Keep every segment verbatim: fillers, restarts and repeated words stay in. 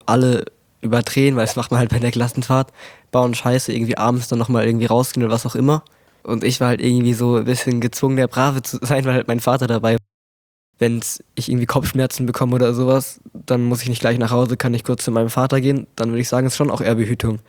alle überdrehen, weil das macht man halt bei der Klassenfahrt, bauen Scheiße, irgendwie abends dann nochmal irgendwie rausgehen oder was auch immer. Und ich war halt irgendwie so ein bisschen gezwungen, der Brave zu sein, weil halt mein Vater dabei war. Wenn ich irgendwie Kopfschmerzen bekomme oder sowas, dann muss ich nicht gleich nach Hause, kann ich kurz zu meinem Vater gehen. Dann würde ich sagen, ist schon auch eher Behütung.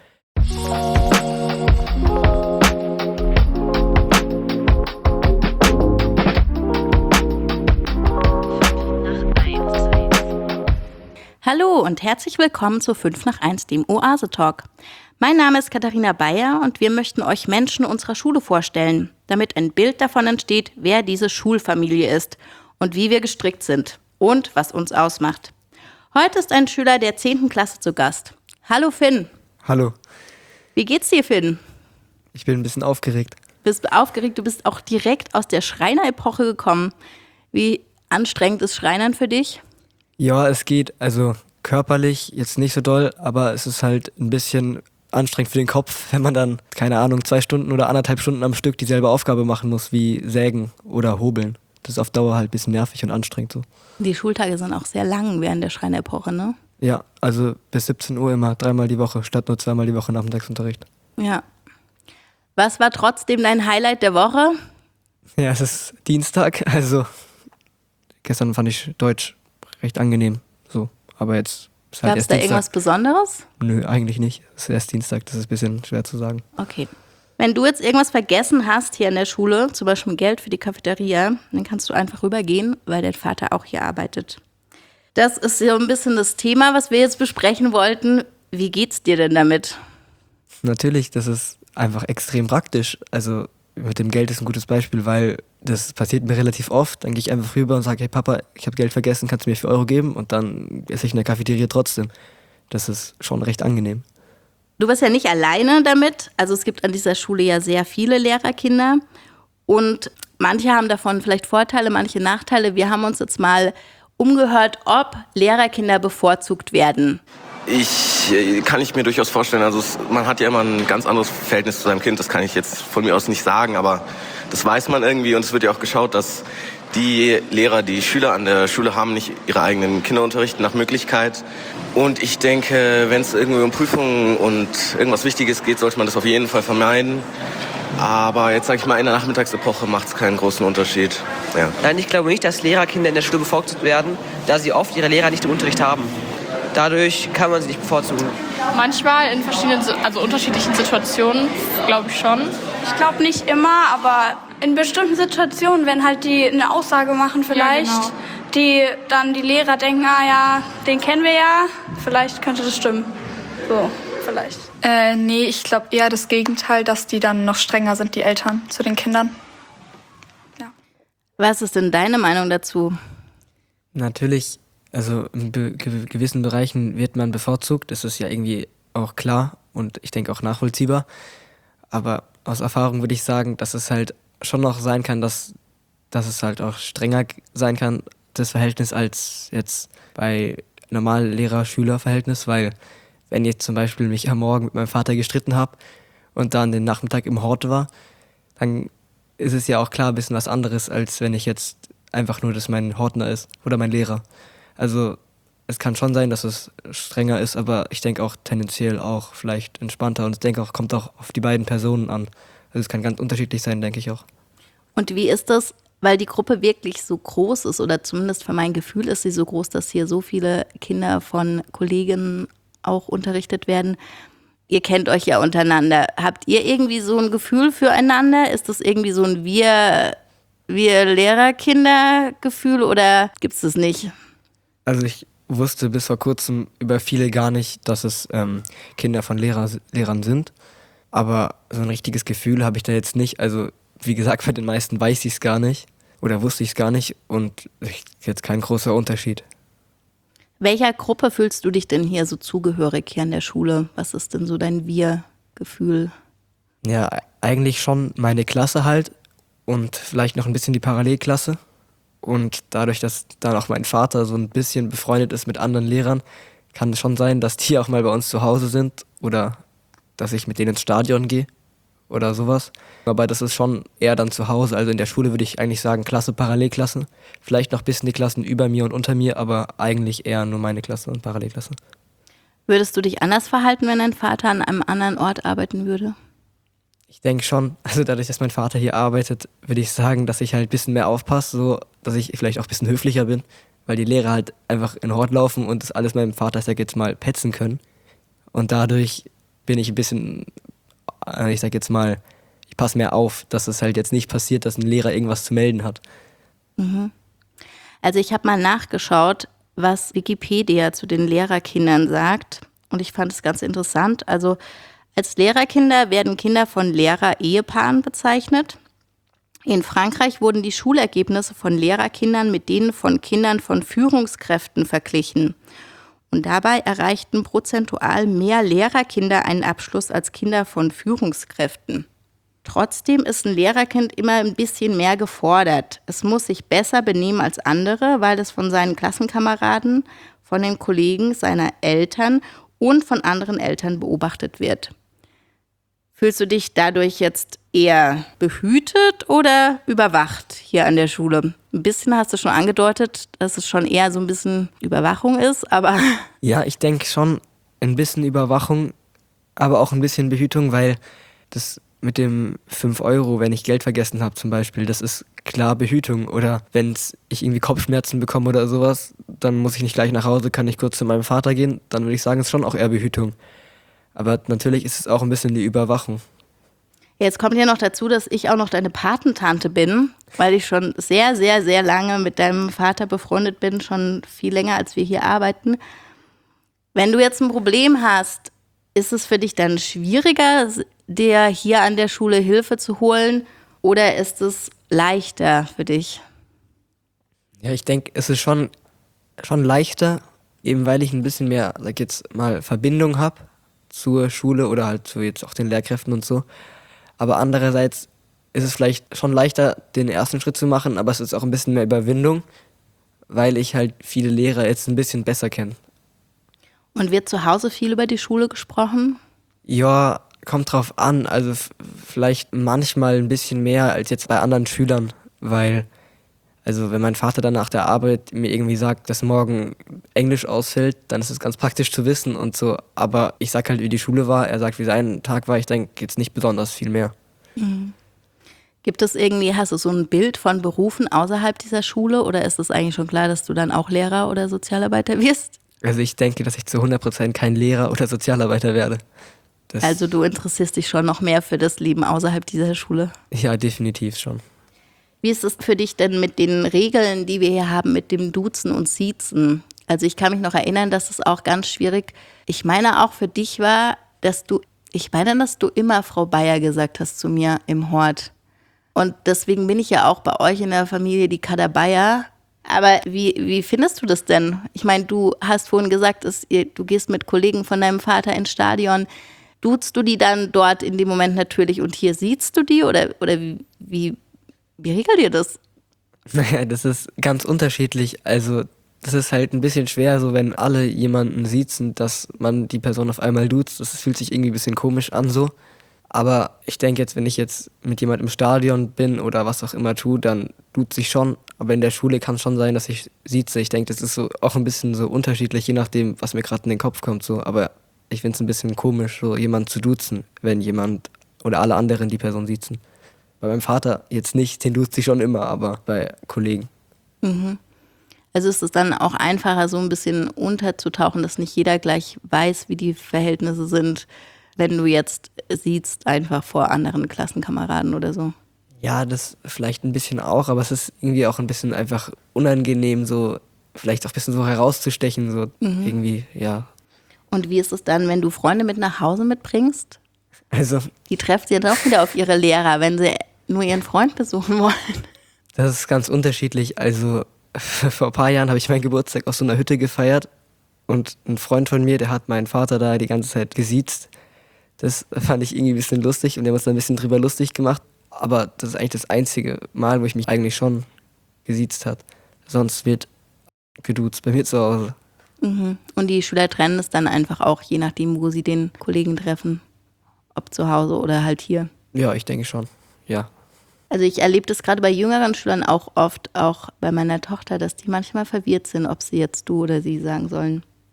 Hallo und herzlich willkommen zu fünf nach eins, dem Oase-Talk. Mein Name ist Katharina Bayer und wir möchten euch Menschen unserer Schule vorstellen, damit ein Bild davon entsteht, wer diese Schulfamilie ist und wie wir gestrickt sind und was uns ausmacht. Heute ist ein Schüler der zehnten Klasse zu Gast. Hallo Finn. Hallo. Wie geht's dir, Finn? Ich bin ein bisschen aufgeregt. Bist du aufgeregt? Du bist auch direkt aus der Schreiner-Epoche gekommen. Wie anstrengend ist Schreinern für dich? Ja, es geht, also körperlich jetzt nicht so doll, aber es ist halt ein bisschen anstrengend für den Kopf, wenn man dann, keine Ahnung, zwei Stunden oder anderthalb Stunden am Stück dieselbe Aufgabe machen muss, wie sägen oder hobeln. Das ist auf Dauer halt ein bisschen nervig und anstrengend so. Die Schultage sind auch sehr lang während der Schreiner-Epoche, ne? Ja, also bis siebzehn Uhr immer, dreimal die Woche, statt nur zweimal die Woche Nachmittagsunterricht. Ja. Was war trotzdem dein Highlight der Woche? Ja, es ist Dienstag, also gestern fand ich Deutsch recht angenehm, so, aber jetzt ist halt Gab es erst da Dienstag. irgendwas Besonderes? Nö, eigentlich nicht. Es ist erst Dienstag, das ist ein bisschen schwer zu sagen. Okay. Wenn du jetzt irgendwas vergessen hast hier in der Schule, zum Beispiel Geld für die Cafeteria, dann kannst du einfach rübergehen, weil dein Vater auch hier arbeitet. Das ist so ein bisschen das Thema, was wir jetzt besprechen wollten. Wie geht's dir denn damit? Natürlich, das ist einfach extrem praktisch. Also mit dem Geld ist ein gutes Beispiel, weil das passiert mir relativ oft. Dann gehe ich einfach rüber und sage, hey Papa, ich habe Geld vergessen, kannst du mir vier Euro geben? Und dann esse ich in der Cafeteria trotzdem. Das ist schon recht angenehm. Du bist ja nicht alleine damit. Also es gibt an dieser Schule ja sehr viele Lehrerkinder. Und manche haben davon vielleicht Vorteile, manche Nachteile. Wir haben uns jetzt mal umgehört, ob Lehrerkinder bevorzugt werden. Ich kann ich mir durchaus vorstellen, also es, man hat ja immer ein ganz anderes Verhältnis zu seinem Kind, das kann ich jetzt von mir aus nicht sagen, aber das weiß man irgendwie und es wird ja auch geschaut, dass die Lehrer, die Schüler an der Schule haben, nicht ihre eigenen Kinder unterrichten nach Möglichkeit. Und ich denke, wenn es irgendwie um Prüfungen und irgendwas Wichtiges geht, sollte man das auf jeden Fall vermeiden. Aber jetzt sage ich mal, in der Nachmittagsepoche macht es keinen großen Unterschied. Ja. Nein, ich glaube nicht, dass Lehrerkinder in der Schule bevorzugt werden, da sie oft ihre Lehrer nicht im Unterricht haben. Dadurch kann man sie nicht bevorzugen. Manchmal in verschiedenen, also unterschiedlichen Situationen, glaube ich schon. Ich glaube nicht immer, aber in bestimmten Situationen, wenn halt die eine Aussage machen vielleicht, ja, genau, die dann die Lehrer denken, ah ja, den kennen wir ja, vielleicht könnte das stimmen. So, vielleicht. Äh, nee, ich glaube eher das Gegenteil, dass die dann noch strenger sind, die Eltern, zu den Kindern. Ja. Was ist denn deine Meinung dazu? Natürlich, also in be- ge- gewissen Bereichen wird man bevorzugt, das ist ja irgendwie auch klar und ich denke auch nachvollziehbar. Aber aus Erfahrung würde ich sagen, dass es halt schon noch sein kann, dass, dass es halt auch strenger sein kann, das Verhältnis, als jetzt bei normalen Lehrer-Schüler-Verhältnis, weil wenn ich zum Beispiel mich am Morgen mit meinem Vater gestritten habe und dann den Nachmittag im Hort war, dann ist es ja auch klar ein bisschen was anderes, als wenn ich jetzt einfach nur, dass mein Hortner ist oder mein Lehrer. Also es kann schon sein, dass es strenger ist, aber ich denke auch tendenziell auch vielleicht entspannter und ich denke auch, kommt auch auf die beiden Personen an. Also es kann ganz unterschiedlich sein, denke ich auch. Und wie ist das, weil die Gruppe wirklich so groß ist oder zumindest für mein Gefühl ist sie so groß, dass hier so viele Kinder von Kolleginnen auch unterrichtet werden. Ihr kennt euch ja untereinander. Habt ihr irgendwie so ein Gefühl füreinander? Ist das irgendwie so ein wir, wir Lehrer-Kinder-Gefühl oder gibt es das nicht? Also ich wusste bis vor kurzem über viele gar nicht, dass es ähm, Kinder von Lehrer, Lehrern sind. Aber so ein richtiges Gefühl habe ich da jetzt nicht. Also wie gesagt, bei den meisten weiß ich es gar nicht oder wusste ich es gar nicht und jetzt kein großer Unterschied. Welcher Gruppe fühlst du dich denn hier so zugehörig hier an der Schule? Was ist denn so dein Wir-Gefühl? Ja, eigentlich schon meine Klasse halt und vielleicht noch ein bisschen die Parallelklasse. Und dadurch, dass dann auch mein Vater so ein bisschen befreundet ist mit anderen Lehrern, kann es schon sein, dass die auch mal bei uns zu Hause sind oder dass ich mit denen ins Stadion gehe oder sowas. Aber das ist schon eher dann zu Hause. Also in der Schule würde ich eigentlich sagen Klasse, Parallelklasse. Vielleicht noch ein bisschen die Klassen über mir und unter mir, aber eigentlich eher nur meine Klasse und Parallelklasse. Würdest du dich anders verhalten, wenn dein Vater an einem anderen Ort arbeiten würde? Ich denke schon, also dadurch, dass mein Vater hier arbeitet, würde ich sagen, dass ich halt ein bisschen mehr aufpasse, so dass ich vielleicht auch ein bisschen höflicher bin, weil die Lehrer halt einfach in Hort laufen und das alles meinem Vater, sag jetzt mal, petzen können. Und dadurch bin ich ein bisschen, ich sag jetzt mal, ich passe mehr auf, dass es halt jetzt nicht passiert, dass ein Lehrer irgendwas zu melden hat. Mhm. Also ich habe mal nachgeschaut, was Wikipedia zu den Lehrerkindern sagt. Und ich fand es ganz interessant. Also als Lehrerkinder werden Kinder von Lehrer-Ehepaaren bezeichnet. In Frankreich wurden die Schulergebnisse von Lehrerkindern mit denen von Kindern von Führungskräften verglichen. Und dabei erreichten prozentual mehr Lehrerkinder einen Abschluss als Kinder von Führungskräften. Trotzdem ist ein Lehrerkind immer ein bisschen mehr gefordert. Es muss sich besser benehmen als andere, weil es von seinen Klassenkameraden, von den Kollegen, seiner Eltern und von anderen Eltern beobachtet wird. Fühlst du dich dadurch jetzt eher behütet oder überwacht hier an der Schule? Ein bisschen hast du schon angedeutet, dass es schon eher so ein bisschen Überwachung ist, aber... Ja, ich denke schon ein bisschen Überwachung, aber auch ein bisschen Behütung, weil das mit dem fünf Euro, wenn ich Geld vergessen habe zum Beispiel, das ist klar Behütung. Oder wenn ich irgendwie Kopfschmerzen bekomme oder sowas, dann muss ich nicht gleich nach Hause, kann ich kurz zu meinem Vater gehen, dann würde ich sagen, es ist schon auch eher Behütung. Aber natürlich ist es auch ein bisschen die Überwachung. Jetzt kommt ja noch dazu, dass ich auch noch deine Patentante bin, weil ich schon sehr, sehr, sehr lange mit deinem Vater befreundet bin, schon viel länger, als wir hier arbeiten. Wenn du jetzt ein Problem hast, ist es für dich dann schwieriger, dir hier an der Schule Hilfe zu holen, oder ist es leichter für dich? Ja, ich denke, es ist schon, schon leichter, eben weil ich ein bisschen mehr, sag jetzt mal, Verbindung habe zur Schule oder halt zu jetzt auch den Lehrkräften und so. Aber andererseits ist es vielleicht schon leichter, den ersten Schritt zu machen, aber es ist auch ein bisschen mehr Überwindung, weil ich halt viele Lehrer jetzt ein bisschen besser kenne. Und wird zu Hause viel über die Schule gesprochen? Ja, kommt drauf an. Also f- vielleicht manchmal ein bisschen mehr als jetzt bei anderen Schülern, weil, also wenn mein Vater dann nach der Arbeit mir irgendwie sagt, dass morgen Englisch ausfällt, dann ist es ganz praktisch zu wissen und so. Aber ich sag halt, wie die Schule war, er sagt, wie sein Tag war, ich denke jetzt nicht besonders viel mehr. Mhm. Gibt es irgendwie, hast du so ein Bild von Berufen außerhalb dieser Schule, oder ist es eigentlich schon klar, dass du dann auch Lehrer oder Sozialarbeiter wirst? Also ich denke, dass ich zu hundert Prozent kein Lehrer oder Sozialarbeiter werde. Das, Also du interessierst dich schon noch mehr für das Leben außerhalb dieser Schule? Ja, definitiv schon. Wie ist es für dich denn mit den Regeln, die wir hier haben, mit dem Duzen und Siezen? Also ich kann mich noch erinnern, dass es auch ganz schwierig, ich meine auch für dich war, dass du, ich meine, dass du immer Frau Bayer gesagt hast zu mir im Hort. Und deswegen bin ich ja auch bei euch in der Familie die Kader Bayer. Aber wie, wie findest du das denn? Ich meine, du hast vorhin gesagt, dass ihr, du gehst mit Kollegen von deinem Vater ins Stadion. Duzt du die dann dort in dem Moment natürlich und hier siehst du die? Oder, oder wie, wie, wie regelt ihr das? Naja, das ist ganz unterschiedlich. Also das ist halt ein bisschen schwer, so wenn alle jemanden siezen, dass man die Person auf einmal duzt. Das fühlt sich irgendwie ein bisschen komisch an so. Aber ich denke jetzt, wenn ich jetzt mit jemandem im Stadion bin oder was auch immer tue, dann duze ich schon. Aber in der Schule kann es schon sein, dass ich sieze. Ich denke, das ist so auch ein bisschen so unterschiedlich, je nachdem, was mir gerade in den Kopf kommt. So. Aber ich finde es ein bisschen komisch, so jemanden zu duzen, wenn jemand oder alle anderen die Person siezen. Bei meinem Vater jetzt nicht, den duzt ich schon immer, aber bei Kollegen. Mhm. Also ist es dann auch einfacher, so ein bisschen unterzutauchen, dass nicht jeder gleich weiß, wie die Verhältnisse sind, wenn du jetzt siehst, einfach vor anderen Klassenkameraden oder so? Ja, das vielleicht ein bisschen auch, aber es ist irgendwie auch ein bisschen einfach unangenehm, so vielleicht auch ein bisschen so herauszustechen, so mhm. irgendwie, ja. Und wie ist es dann, wenn du Freunde mit nach Hause mitbringst? Also, die trefft ihr doch wieder auf ihre Lehrer, wenn sie nur ihren Freund besuchen wollen. Das ist ganz unterschiedlich. Also vor ein paar Jahren habe ich meinen Geburtstag aus so einer Hütte gefeiert und ein Freund von mir, der hat meinen Vater da die ganze Zeit gesiezt. Das fand ich irgendwie ein bisschen lustig und wir haben uns da ein bisschen drüber lustig gemacht. Aber das ist eigentlich das einzige Mal, wo ich mich eigentlich schon gesiezt hat. Sonst wird geduzt bei mir zu Hause. Mhm. Und die Schüler trennen es dann einfach auch, je nachdem, wo sie den Kollegen treffen. Ob zu Hause oder halt hier. Ja, ich denke schon, ja. Also ich erlebe das gerade bei jüngeren Schülern auch oft, auch bei meiner Tochter, dass die manchmal verwirrt sind, ob sie jetzt du oder sie sagen sollen.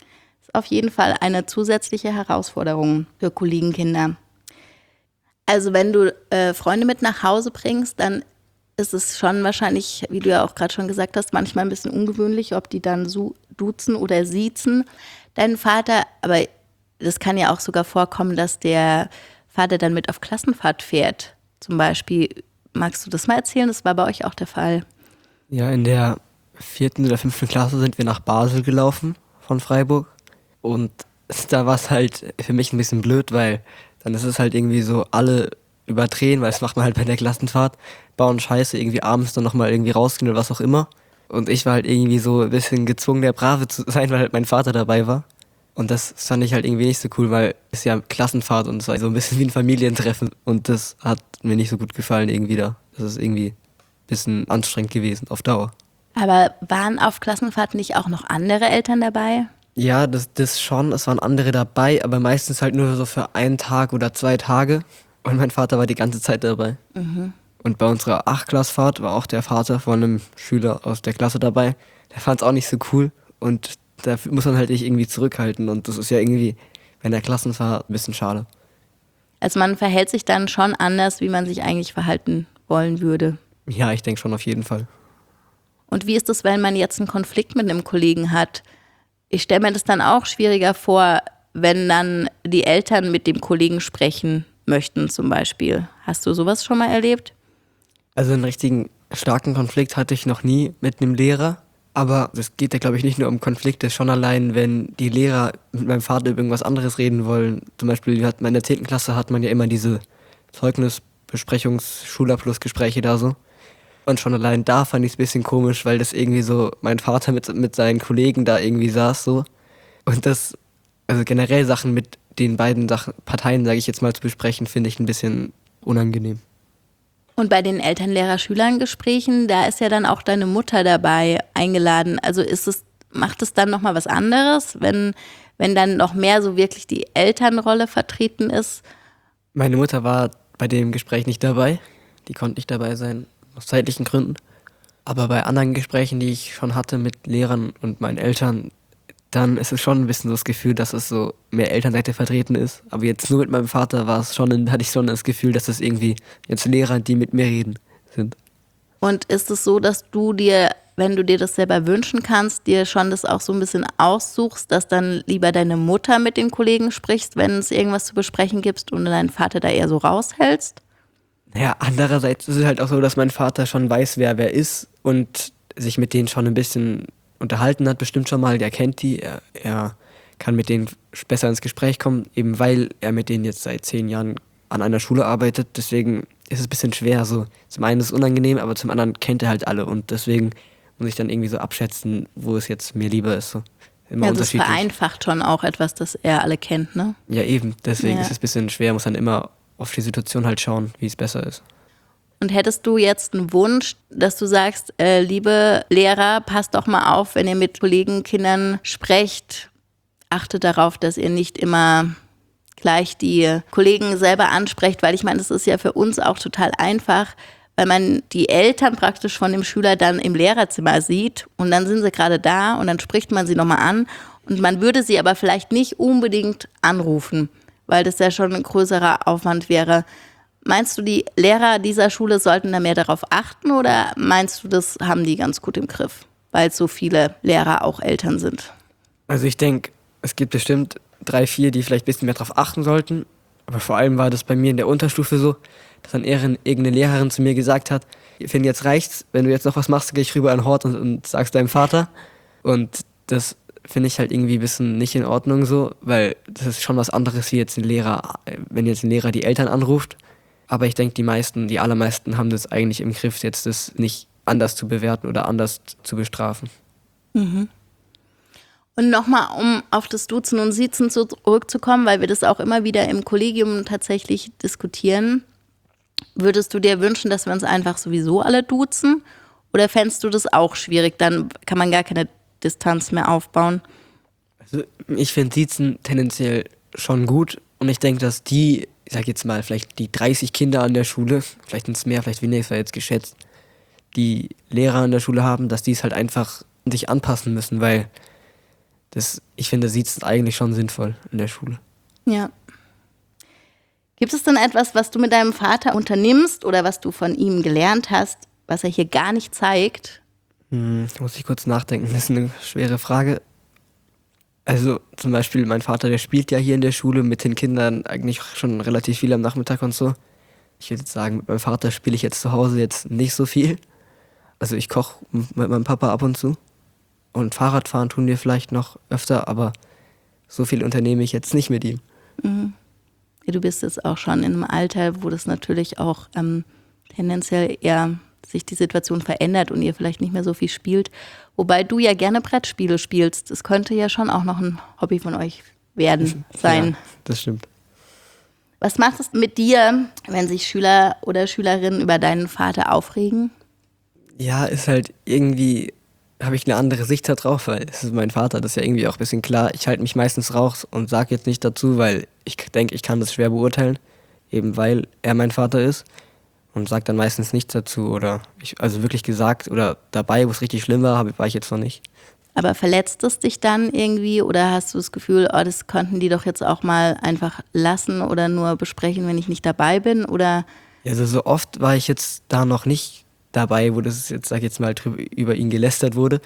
Ist auf jeden Fall eine zusätzliche Herausforderung für Kollegenkinder. Also wenn du äh, Freunde mit nach Hause bringst, dann ist es schon wahrscheinlich, wie du ja auch gerade schon gesagt hast, manchmal ein bisschen ungewöhnlich, ob die dann so duzen oder siezen deinen Vater. Aber das kann ja auch sogar vorkommen, dass der Vater dann mit auf Klassenfahrt fährt. Zum Beispiel, magst du das mal erzählen? Das war bei euch auch der Fall. Ja, in der vierten oder fünften Klasse sind wir nach Basel gelaufen von Freiburg. Und da war es halt für mich ein bisschen blöd, weil dann ist es halt irgendwie so, alle überdrehen, weil das macht man halt bei der Klassenfahrt, bauen Scheiße, irgendwie abends dann nochmal irgendwie rausgehen oder was auch immer. Und ich war halt irgendwie so ein bisschen gezwungen, der Brave zu sein, weil halt mein Vater dabei war. Und das fand ich halt irgendwie nicht so cool, weil es ja Klassenfahrt und es war so ein bisschen wie ein Familientreffen. Und das hat mir nicht so gut gefallen irgendwie da. Das ist irgendwie ein bisschen anstrengend gewesen auf Dauer. Aber waren auf Klassenfahrt nicht auch noch andere Eltern dabei? Ja, das, das schon, es waren andere dabei, aber meistens halt nur so für einen Tag oder zwei Tage. Und mein Vater war die ganze Zeit dabei. Mhm. Und bei unserer Achtklassfahrt war auch der Vater von einem Schüler aus der Klasse dabei. Der fand es auch nicht so cool und da muss man halt nicht irgendwie zurückhalten. Und das ist ja irgendwie bei der Klassenfahrt ein bisschen schade. Also man verhält sich dann schon anders, wie man sich eigentlich verhalten wollen würde. Ja, ich denke schon auf jeden Fall. Und wie ist es, wenn man jetzt einen Konflikt mit einem Kollegen hat? Ich stelle mir das dann auch schwieriger vor, wenn dann die Eltern mit dem Kollegen sprechen möchten zum Beispiel. Hast du sowas schon mal erlebt? Also einen richtigen starken Konflikt hatte ich noch nie mit einem Lehrer. Aber es geht ja, glaube ich, nicht nur um Konflikte, schon allein, wenn die Lehrer mit meinem Vater über irgendwas anderes reden wollen. Zum Beispiel in der zehnten Klasse hat man ja immer diese Zeugnisbesprechungs-Schulabschlussgespräche da so. Und schon allein da fand ich es ein bisschen komisch, weil das irgendwie so mein Vater mit, mit seinen Kollegen da irgendwie saß so. Und das, also generell Sachen mit den beiden Sachen, Parteien, sage ich jetzt mal, zu besprechen, finde ich ein bisschen unangenehm. Und bei den Eltern-Lehrer-Schülern-Gesprächen, da ist ja dann auch deine Mutter dabei eingeladen. Also ist es, macht es dann nochmal was anderes, wenn, wenn dann noch mehr so wirklich die Elternrolle vertreten ist? Meine Mutter war bei dem Gespräch nicht dabei. Die konnte nicht dabei sein, aus zeitlichen Gründen. Aber bei anderen Gesprächen, die ich schon hatte mit Lehrern und meinen Eltern, dann ist es schon ein bisschen so das Gefühl, dass es so mehr Elternseite vertreten ist. Aber jetzt nur mit meinem Vater war es schon, hatte ich schon das Gefühl, dass es irgendwie jetzt Lehrer, die mit mir reden, sind. Und ist es so, dass du dir, wenn du dir das selber wünschen kannst, dir schon das auch so ein bisschen aussuchst, dass dann lieber deine Mutter mit den Kollegen sprichst, wenn es irgendwas zu besprechen gibt und deinen Vater da eher so raushältst? Naja, andererseits ist es halt auch so, dass mein Vater schon weiß, wer wer ist und sich mit denen schon ein bisschen unterhalten hat, bestimmt schon mal, der kennt die, er, er kann mit denen besser ins Gespräch kommen, eben weil er mit denen jetzt seit zehn Jahren an einer Schule arbeitet, deswegen ist es ein bisschen schwer, so zum einen ist es unangenehm, aber zum anderen kennt er halt alle und deswegen muss ich dann irgendwie so abschätzen, wo es jetzt mir lieber ist, so immer ja, das unterschiedlich. vereinfacht schon auch etwas, das er alle kennt, ne? Ja eben, deswegen ja. ist es ein bisschen schwer, muss dann immer auf die Situation halt schauen, wie es besser ist. Und hättest du jetzt einen Wunsch, dass du sagst, äh, liebe Lehrer, passt doch mal auf, wenn ihr mit Kollegenkindern sprecht, achtet darauf, dass ihr nicht immer gleich die Kollegen selber ansprecht, weil ich meine, das ist ja für uns auch total einfach, weil man die Eltern praktisch von dem Schüler dann im Lehrerzimmer sieht und dann sind sie gerade da und dann spricht man sie nochmal an und man würde sie aber vielleicht nicht unbedingt anrufen, weil das ja schon ein größerer Aufwand wäre. Meinst du, die Lehrer dieser Schule sollten da mehr darauf achten oder meinst du, das haben die ganz gut im Griff, weil so viele Lehrer auch Eltern sind? Also ich denke, es gibt bestimmt drei, vier, die vielleicht ein bisschen mehr darauf achten sollten. Aber vor allem war das bei mir in der Unterstufe so, dass dann irgendeine Lehrerin zu mir gesagt hat, ich finde, jetzt reicht's, wenn du jetzt noch was machst, gehe ich rüber an den Hort und, und sag's deinem Vater. Und das finde ich halt irgendwie ein bisschen nicht in Ordnung so, weil das ist schon was anderes wie jetzt ein Lehrer, wenn jetzt ein Lehrer die Eltern anruft. Aber ich denke, die meisten, die allermeisten haben das eigentlich im Griff, jetzt das nicht anders zu bewerten oder anders zu bestrafen. Mhm. Und nochmal, um auf das Duzen und Siezen zurückzukommen, weil wir das auch immer wieder im Kollegium tatsächlich diskutieren, würdest du dir wünschen, dass wir uns einfach sowieso alle duzen? Oder fändest du das auch schwierig? Dann kann man gar keine Distanz mehr aufbauen. Also ich finde Siezen tendenziell schon gut und ich denke, dass die, ich sag jetzt mal, vielleicht die dreißig Kinder an der Schule, vielleicht sind es mehr, vielleicht weniger, ist ja jetzt geschätzt, die Lehrer an der Schule haben, dass die es halt einfach sich anpassen müssen, weil das, ich finde, sieht es eigentlich schon sinnvoll in der Schule. Ja. Gibt es denn etwas, was du mit deinem Vater unternimmst oder was du von ihm gelernt hast, was er hier gar nicht zeigt? Hm, muss ich kurz nachdenken, das ist eine schwere Frage. Also zum Beispiel mein Vater, der spielt ja hier in der Schule mit den Kindern eigentlich schon relativ viel am Nachmittag und so. Ich würde jetzt sagen, mit meinem Vater spiele ich jetzt zu Hause jetzt nicht so viel. Also ich koche mit meinem Papa ab und zu. Und Fahrradfahren tun wir vielleicht noch öfter, aber so viel unternehme ich jetzt nicht mit ihm. Mhm. Ja, du bist jetzt auch schon in einem Alter, wo das natürlich auch ähm, tendenziell eher sich die Situation verändert und ihr vielleicht nicht mehr so viel spielt. Wobei du ja gerne Brettspiele spielst. Das könnte ja schon auch noch ein Hobby von euch werden, sein. Ja, das stimmt. Was macht es mit dir, wenn sich Schüler oder Schülerinnen über deinen Vater aufregen? Ja, ist halt irgendwie, habe ich eine andere Sicht da drauf, weil es ist mein Vater, das ist ja irgendwie auch ein bisschen klar. Ich halte mich meistens raus und sage jetzt nicht dazu, weil ich denke, ich kann das schwer beurteilen, eben weil er mein Vater ist und sage dann meistens nichts dazu oder ich, also wirklich gesagt oder dabei, wo es richtig schlimm war, hab, war ich jetzt noch nicht. Aber verletzt es dich dann irgendwie oder hast du das Gefühl, oh, das konnten die doch jetzt auch mal einfach lassen oder nur besprechen, wenn ich nicht dabei bin? Oder? Also so oft war ich jetzt da noch nicht dabei, wo das jetzt, sag ich jetzt mal, drüber, über ihn gelästert wurde.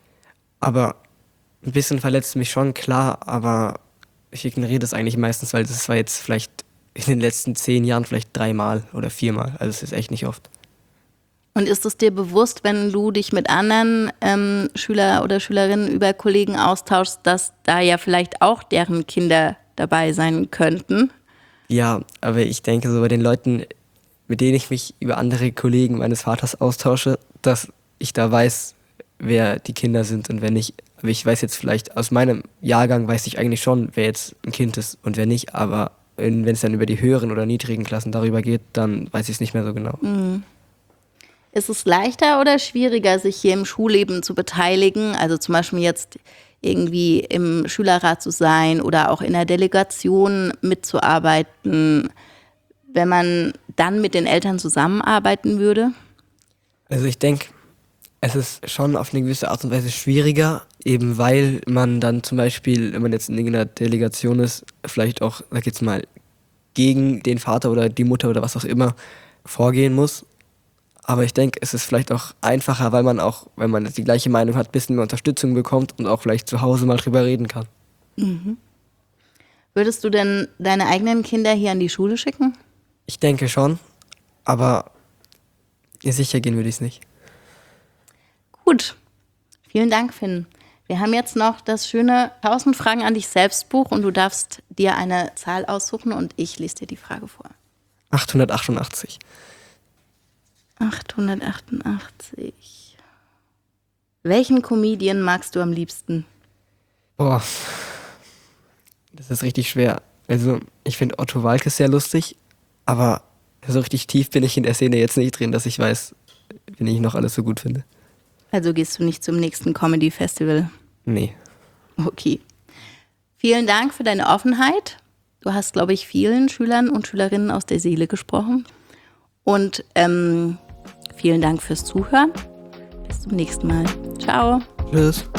Aber ein bisschen verletzt mich schon, klar, aber ich ignoriere das eigentlich meistens, weil das war jetzt vielleicht in den letzten zehn Jahren vielleicht dreimal oder viermal. Also es ist echt nicht oft. Und ist es dir bewusst, wenn du dich mit anderen ähm, Schüler oder Schülerinnen über Kollegen austauschst, dass da ja vielleicht auch deren Kinder dabei sein könnten? Ja, aber ich denke so bei den Leuten, mit denen ich mich über andere Kollegen meines Vaters austausche, dass ich da weiß, wer die Kinder sind und wer nicht. Aber ich weiß jetzt vielleicht, aus meinem Jahrgang weiß ich eigentlich schon, wer jetzt ein Kind ist und wer nicht. Aber wenn es dann über die höheren oder niedrigen Klassen darüber geht, dann weiß ich es nicht mehr so genau. Mhm. Ist es leichter oder schwieriger, sich hier im Schulleben zu beteiligen? Also zum Beispiel jetzt irgendwie im Schülerrat zu sein oder auch in der Delegation mitzuarbeiten, wenn man dann mit den Eltern zusammenarbeiten würde? Also ich denke, es ist schon auf eine gewisse Art und Weise schwieriger, eben weil man dann zum Beispiel, wenn man jetzt in irgendeiner Delegation ist, vielleicht auch, sag ich jetzt mal, gegen den Vater oder die Mutter oder was auch immer vorgehen muss. Aber ich denke, es ist vielleicht auch einfacher, weil man auch, wenn man die gleiche Meinung hat, ein bisschen mehr Unterstützung bekommt und auch vielleicht zu Hause mal drüber reden kann. Mhm. Würdest du denn deine eigenen Kinder hier an die Schule schicken? Ich denke schon, aber sicher gehen würde ich es nicht. Gut, vielen Dank, Finn. Wir haben jetzt noch das schöne tausend Fragen an dich selbst Buch und du darfst dir eine Zahl aussuchen und ich lese dir die Frage vor. achthundertachtundachtzig. achthundertachtundachtzig. Welchen Comedian magst du am liebsten? Boah, das ist richtig schwer. Also ich finde Otto Walkes sehr lustig, aber so richtig tief bin ich in der Szene jetzt nicht drin, dass ich weiß, wen ich noch alles so gut finde. Also gehst du nicht zum nächsten Comedy-Festival? Nee. Okay. Vielen Dank für deine Offenheit. Du hast, glaube ich, vielen Schülern und Schülerinnen aus der Seele gesprochen. Und ähm, vielen Dank fürs Zuhören. Bis zum nächsten Mal. Ciao. Tschüss.